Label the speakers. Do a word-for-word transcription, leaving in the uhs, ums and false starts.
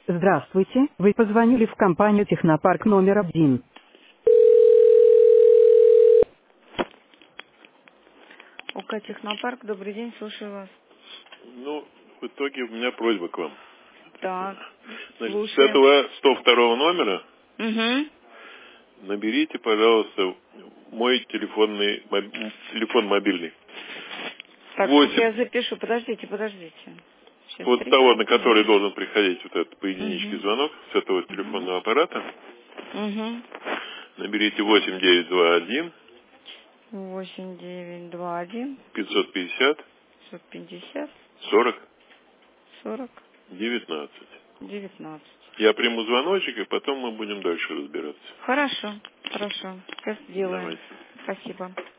Speaker 1: Здравствуйте, вы позвонили в компанию «Технопарк» номер один. ОК «Технопарк», добрый день, слушаю вас.
Speaker 2: Ну, в итоге у меня просьба к вам.
Speaker 1: Так,
Speaker 2: Значит, с
Speaker 1: слушаем.
Speaker 2: этого сто второго номера
Speaker 1: Угу.
Speaker 2: наберите, пожалуйста, мой телефонный, моб- телефон мобильный.
Speaker 1: Так, сейчас
Speaker 2: восемь.
Speaker 1: я запишу, подождите, подождите. Сейчас,
Speaker 2: Вот
Speaker 1: три
Speaker 2: того, на
Speaker 1: секунды.
Speaker 2: который должен приходить вот этот поединичный
Speaker 1: Угу.
Speaker 2: звонок с этого
Speaker 1: Угу.
Speaker 2: телефонного аппарата.
Speaker 1: Угу.
Speaker 2: Наберите восемь девять два один
Speaker 1: восемь девять два один
Speaker 2: пятьсот пятьдесят
Speaker 1: пятьсот пятьдесят
Speaker 2: сорок
Speaker 1: сорок
Speaker 2: девятнадцать.
Speaker 1: девятнадцать.
Speaker 2: Я приму звоночек, и потом мы будем дальше разбираться.
Speaker 1: Хорошо, хорошо. Сейчас сделаем.
Speaker 2: Давайте.
Speaker 1: Спасибо.